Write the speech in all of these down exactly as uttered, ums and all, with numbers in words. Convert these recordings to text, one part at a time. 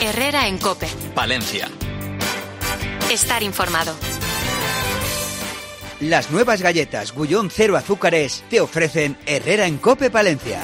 Herrera en COPE. Palencia. Estar informado. Las nuevas galletas Gullón Cero Azúcares te ofrecen Herrera en COPE Palencia.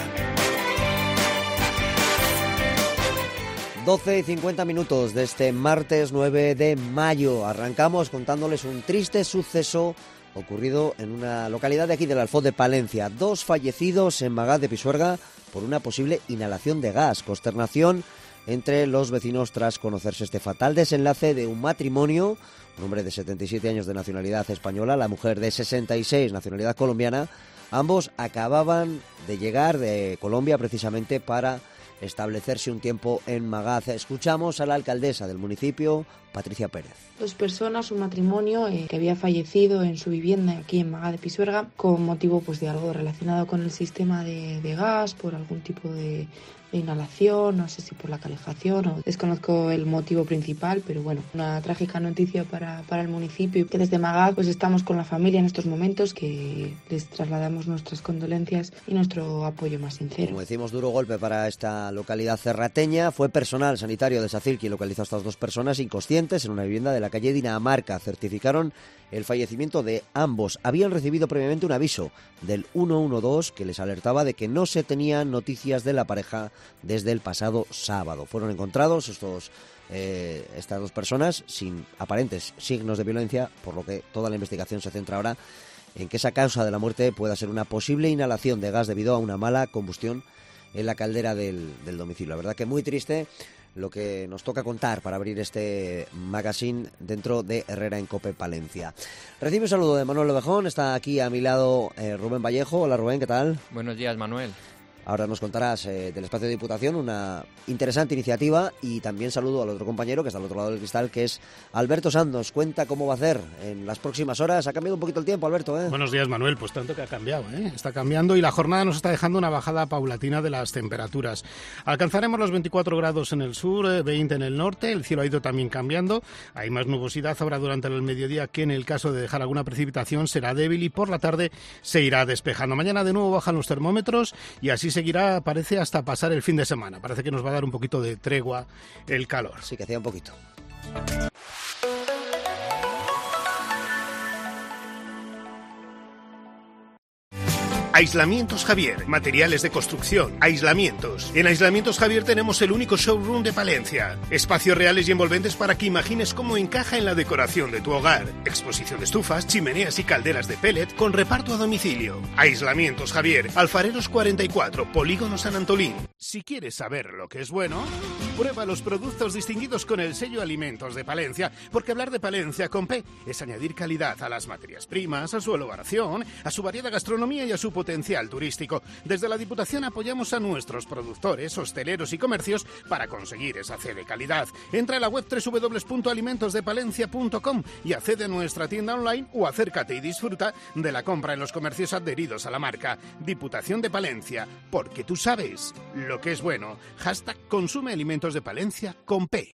doce y cincuenta minutos de este martes nueve de mayo. Arrancamos contándoles un triste suceso ocurrido en una localidad de aquí del Alfoz de Palencia. Dos fallecidos en Magaz de Pisuerga por una posible inhalación de gas. Consternación entre los vecinos tras conocerse este fatal desenlace de un matrimonio. Un hombre de setenta y siete años de nacionalidad española, la mujer de sesenta y seis, nacionalidad colombiana. Ambos acababan de llegar de Colombia precisamente para establecerse un tiempo en Magaz. Escuchamos a la alcaldesa del municipio, Patricia Pérez. Dos personas, un matrimonio eh, que había fallecido en su vivienda aquí en Magaz de Pisuerga con motivo pues de algo relacionado con el sistema de, de gas, por algún tipo de, de inhalación, no sé si por la calefacción o desconozco el motivo principal, pero bueno, una trágica noticia para, para el municipio y que desde Magaz pues estamos con la familia en estos momentos, que les trasladamos nuestras condolencias y nuestro apoyo más sincero. Como decimos, duro golpe para esta localidad cerrateña. Fue personal sanitario de SACIR quien localizó a estas dos personas inconscientes en una vivienda de la calle Dinamarca. Certificaron el fallecimiento de ambos. Habían recibido previamente un aviso del ciento doce que les alertaba de que no se tenían noticias de la pareja desde el pasado sábado. Fueron encontrados estos eh, estas dos personas sin aparentes signos de violencia, por lo que toda la investigación se centra ahora en que esa causa de la muerte pueda ser una posible inhalación de gas debido a una mala combustión en la caldera del, del domicilio. La verdad que muy triste lo que nos toca contar para abrir este magazine dentro de Herrera en COPE Palencia. Recibe un saludo de Manuel Lobejón, está aquí a mi lado eh, Rubén Vallejo. Hola Rubén, ¿qué tal? Buenos días, Manuel. Ahora nos contarás eh, del espacio de Diputación, una interesante iniciativa, y también saludo al otro compañero que está al otro lado del cristal, que es Alberto Santos. Cuenta cómo va a hacer en las próximas horas. Ha cambiado un poquito el tiempo, Alberto, ¿eh? Buenos días, Manuel. Pues tanto que ha cambiado, ¿eh? Está cambiando y la jornada nos está dejando una bajada paulatina de las temperaturas. Alcanzaremos los veinticuatro grados en el sur, veinte en el norte. El cielo ha ido también cambiando. Hay más nubosidad ahora durante el mediodía, que en el caso de dejar alguna precipitación será débil, y por la tarde se irá despejando. Mañana de nuevo bajan los termómetros y así seguirá, parece, hasta pasar el fin de semana. Parece que nos va a dar un poquito de tregua el calor. Sí, que hacía un poquito. Aislamientos Javier, materiales de construcción, aislamientos. En Aislamientos Javier tenemos el único showroom de Palencia. Espacios reales y envolventes para que imagines cómo encaja en la decoración de tu hogar. Exposición de estufas, chimeneas y calderas de pellet con reparto a domicilio. Aislamientos Javier, Alfareros cuarenta y cuatro, Polígono San Antolín. Si quieres saber lo que es bueno, prueba los productos distinguidos con el sello Alimentos de Palencia, porque hablar de Palencia con P es añadir calidad a las materias primas, a su elaboración, a su variada gastronomía y a su potencial turístico. Desde la Diputación apoyamos a nuestros productores, hosteleros y comercios para conseguir esa C de calidad. Entra en la web doble u doble u doble u punto alimentos de palencia punto com y accede a nuestra tienda online o acércate y disfruta de la compra en los comercios adheridos a la marca. Diputación de Palencia, porque tú sabes lo que es bueno. Hashtag consume alimentos de Palencia con P.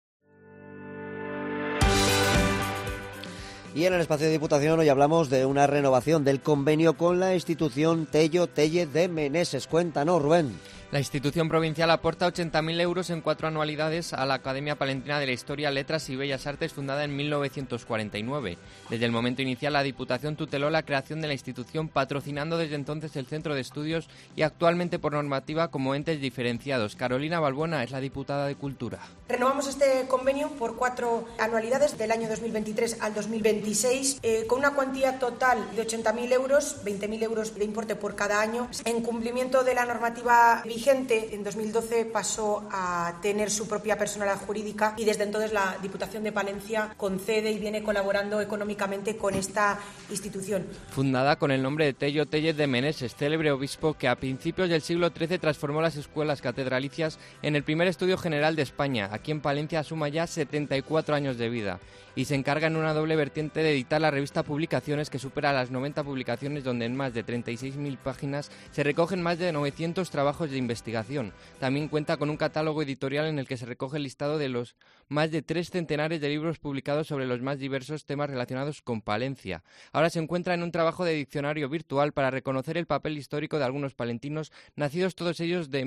Y en el espacio de Diputación hoy hablamos de una renovación del convenio con la institución Tello Tellez de Meneses. Cuéntanos, Rubén. La institución provincial aporta ochenta mil euros en cuatro anualidades a la Academia Palentina de la Historia, Letras y Bellas Artes, fundada en mil novecientos cuarenta y nueve. Desde el momento inicial, la Diputación tuteló la creación de la institución, patrocinando desde entonces el Centro de Estudios y actualmente por normativa como entes diferenciados. Carolina Balbona es la diputada de Cultura. Renovamos este convenio por cuatro anualidades del año dos mil veintitrés al dos mil veintiséis, eh, con una cuantía total de ochenta mil euros, veinte mil euros de importe por cada año, en cumplimiento de la normativa vigente. En dos mil doce pasó a tener su propia personalidad jurídica y desde entonces la Diputación de Palencia concede y viene colaborando económicamente con esta institución. Fundada con el nombre de Tello Tellez de Meneses, célebre obispo que a principios del siglo trece transformó las escuelas catedralicias en el primer estudio general de España. Aquí en Palencia suma ya setenta y cuatro años de vida y se encarga en una doble vertiente de editar la revista Publicaciones, que supera las noventa publicaciones, donde en más de treinta y seis mil páginas se recogen más de novecientos trabajos de investigación. También cuenta con un catálogo editorial en el que se recoge el listado de los más de tres centenares de libros publicados sobre los más diversos temas relacionados con Palencia. Ahora se encuentra en un trabajo de diccionario virtual para reconocer el papel histórico de algunos palentinos, nacidos todos ellos de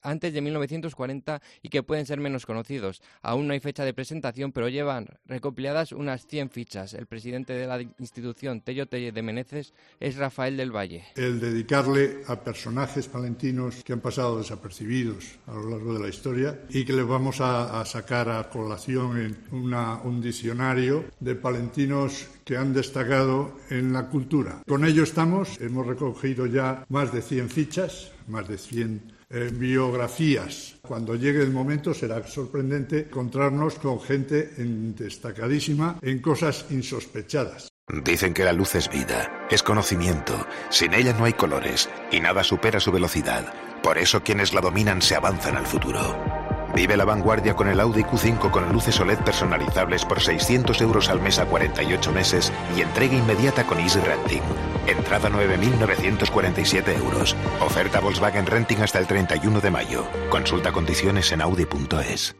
antes de mil novecientos cuarenta y que pueden ser menos conocidos. Aún no hay fecha de presentación, pero llevan recopiladas unas cien fichas. El presidente de la institución Tello Tellez de Meneses es Rafael del Valle. El dedicarle a personajes palentinos que han pasado desapercibidos a lo largo de la historia y que les vamos a, a sacar a colación en una, un diccionario de palentinos que han destacado en la cultura. Con ello estamos, hemos recogido ya más de cien fichas, más de cien eh, biografías. Cuando llegue el momento será sorprendente encontrarnos con gente en, destacadísima en cosas insospechadas. Dicen que la luz es vida, es conocimiento. Sin ella no hay colores y nada supera su velocidad. Por eso quienes la dominan se avanzan al futuro. Vive la vanguardia con el Audi Q cinco con luces O L E D personalizables por seiscientos euros al mes a cuarenta y ocho meses y entrega inmediata con Easy Renting. Entrada nueve mil novecientos cuarenta y siete euros. Oferta Volkswagen Renting hasta el treinta y uno de mayo. Consulta condiciones en audi punto es.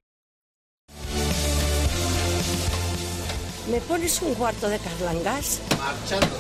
¿Me pones un cuarto de Carlangas? Marchando.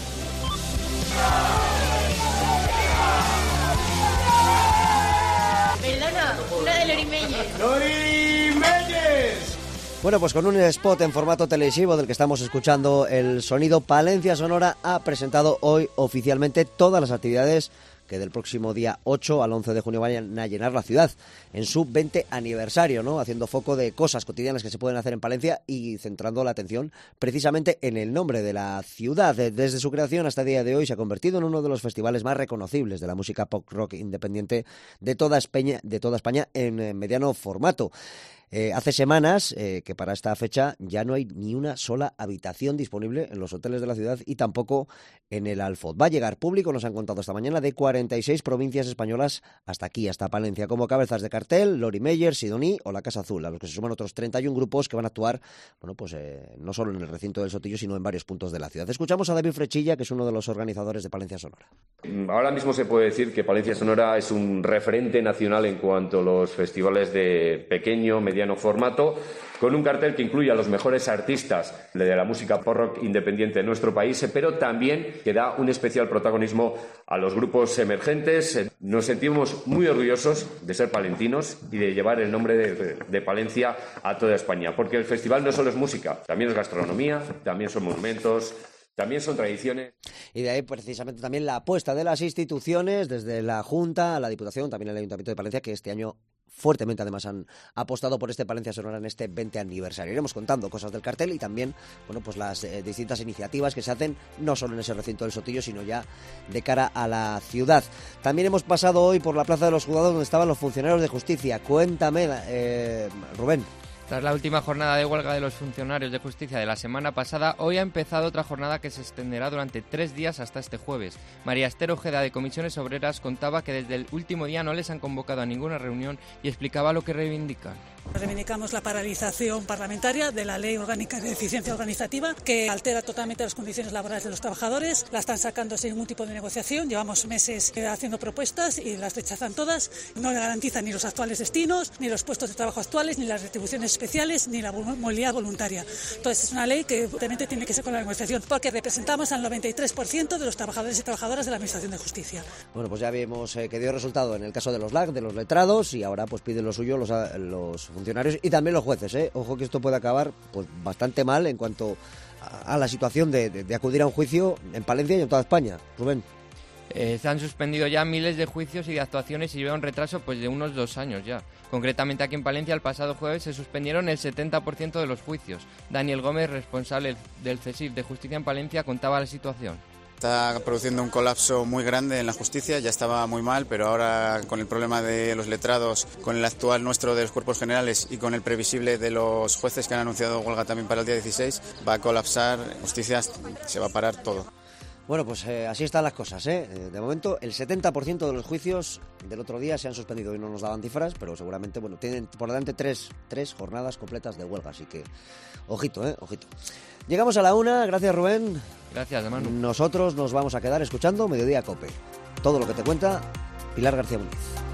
Perdona, una de Lori Meyers. ¡Lori Meyers! Bueno, pues con un spot en formato televisivo del que estamos escuchando el sonido, Palencia Sonora ha presentado hoy oficialmente todas las actividades que del próximo día ocho al once de junio vayan a llenar la ciudad en su veinte aniversario, ¿no? Haciendo foco de cosas cotidianas que se pueden hacer en Palencia y centrando la atención precisamente en el nombre de la ciudad. Desde su creación hasta el día de hoy se ha convertido en uno de los festivales más reconocibles de la música pop rock independiente de toda España, de toda España en mediano formato. Eh, hace semanas eh, que para esta fecha ya no hay ni una sola habitación disponible en los hoteles de la ciudad y tampoco en el Alfot. Va a llegar público, nos han contado esta mañana, de cuarenta y seis provincias españolas hasta aquí, hasta Palencia, como cabezas de cartel, Lori Meyers, Sidoní o la Casa Azul, a los que se suman otros treinta y uno grupos que van a actuar, bueno, pues eh, no solo en el recinto del Sotillo, sino en varios puntos de la ciudad. Escuchamos a David Frechilla, que es uno de los organizadores de Palencia Sonora. Ahora mismo se puede decir que Palencia Sonora es un referente nacional en cuanto a los festivales de pequeño, mediano formato, con un cartel que incluye a los mejores artistas de la música pop rock independiente de nuestro país, pero también que da un especial protagonismo a los grupos emergentes. Nos sentimos muy orgullosos de ser palentinos y de llevar el nombre de, de Palencia a toda España, porque el festival no solo es música, también es gastronomía, también son monumentos, también son tradiciones. Y de ahí precisamente también la apuesta de las instituciones, desde la Junta, la Diputación, también el Ayuntamiento de Palencia, que este año fuertemente además han apostado por este Palencia Sonora en este veinte aniversario. Iremos contando cosas del cartel y también, bueno, pues las eh, distintas iniciativas que se hacen no solo en ese recinto del Sotillo, sino ya de cara a la ciudad. También hemos pasado hoy por la Plaza de los Juzgados, donde estaban los funcionarios de justicia. Cuéntame, eh, Rubén. Tras la última jornada de huelga de los funcionarios de justicia de la semana pasada, hoy ha empezado otra jornada que se extenderá durante tres días hasta este jueves. María Esther Ojeda, de Comisiones Obreras, contaba que desde el último día no les han convocado a ninguna reunión y explicaba lo que reivindican. Reivindicamos la paralización parlamentaria de la Ley Orgánica de Eficiencia Organizativa, que altera totalmente las condiciones laborales de los trabajadores. La están sacando sin ningún tipo de negociación. Llevamos meses haciendo propuestas y las rechazan todas. No garantizan ni los actuales destinos, ni los puestos de trabajo actuales, ni las retribuciones especiales, ni la movilidad voluntaria. Entonces es una ley que obviamente tiene que ser con la negociación, porque representamos al noventa y tres por ciento de los trabajadores y trabajadoras de la Administración de Justicia. Bueno, pues ya vimos eh, que dio resultado en el caso de los L A C, de los letrados, y ahora pues piden lo suyo los, los funcionarios y también los jueces, ¿eh? Ojo que esto puede acabar pues bastante mal en cuanto a, a la situación de, de, de acudir a un juicio en Palencia y en toda España. Rubén. Eh, se han suspendido ya miles de juicios y de actuaciones y lleva un retraso pues de unos dos años ya. Concretamente aquí en Palencia el pasado jueves se suspendieron el setenta por ciento de los juicios. Daniel Gómez, responsable del CESIF de Justicia en Palencia, contaba la situación. Está produciendo un colapso muy grande en la justicia, ya estaba muy mal, pero ahora con el problema de los letrados, con el actual nuestro de los cuerpos generales y con el previsible de los jueces que han anunciado huelga también para el día dieciséis, va a colapsar, justicia se va a parar todo. Bueno, pues eh, así están las cosas, ¿eh? De momento, el setenta por ciento de los juicios del otro día se han suspendido y no nos daban cifras, pero seguramente, bueno, tienen por delante tres, tres jornadas completas de huelga, así que ojito, ¿eh? Ojito. Llegamos a la una, gracias Rubén. Gracias, Manu. Nosotros nos vamos a quedar escuchando Mediodía Cope. Todo lo que te cuenta Pilar García Muñiz.